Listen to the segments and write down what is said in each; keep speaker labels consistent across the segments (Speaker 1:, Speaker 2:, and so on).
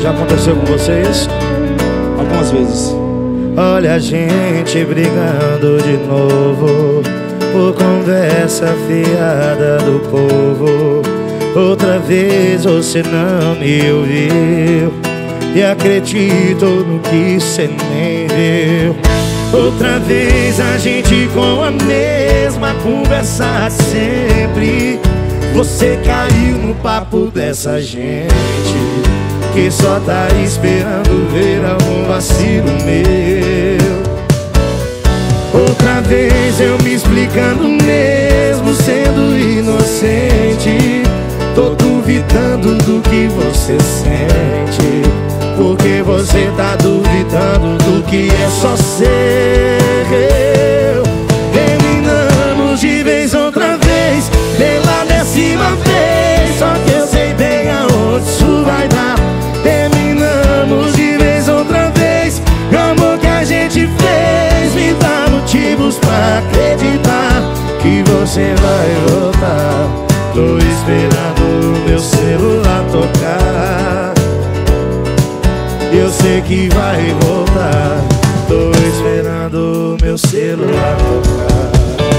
Speaker 1: Já aconteceu com vocês?
Speaker 2: Algumas vezes.
Speaker 1: Olha a gente brigando de novo por conversa fiada do povo. Outra vez você não me ouviu e acreditou no que cê nem viu. Outra vez a gente com a mesma conversa de sempre. Você caiu no papo dessa gente que só tá esperando ver algum vacilo meu. Outra vez eu me explicando mesmo sendo inocente. Tô duvidando do que você sente, porque você tá duvidando do que é só seu. Terminamos de vez outra vez, pela 10ª vez, só que eu sei bem aonde isso vai dar. Terminamos de vez outra vez, o amor que a gente fez me dá motivos pra acreditar que você vai voltar. Tô esperando o meu celular tocar, eu sei que vai voltar. Tô esperando o meu celular tocar.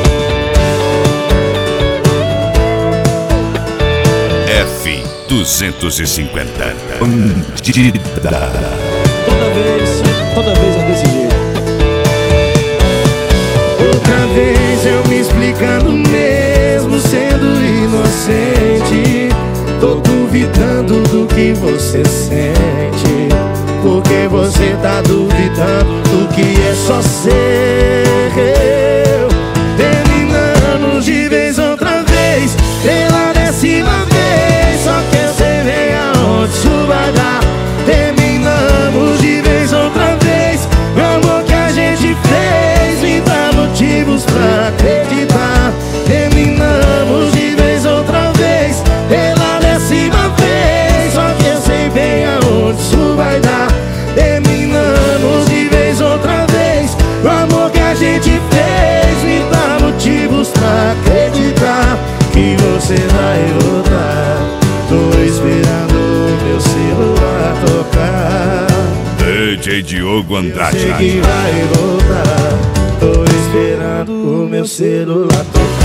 Speaker 3: F250
Speaker 2: Toda vez é desse jeito.
Speaker 1: Outra vez eu me explicando mesmo sendo inocente. Tô duvidando do que você sente, porque você tá duvidando do que é só seu. Terminamos de vez outra vez, pela 10ª vez, só que eu sei bem aonde isso vai dar. Terminamos de vez outra vez, o amor que a gente fez me dá motivos pra acreditar. Terminamos de vez outra vez, pela 10ª vez, só que eu sei bem aonde isso vai dar. Terminamos de vez outra vez, o amor que a gente fez me dá motivos pra acreditar que você vai voltar. Tô esperando o meu celular tocar,
Speaker 3: DJ Diogo Andrade.
Speaker 1: sei que vai voltar. Tô esperando o meu celular tocar.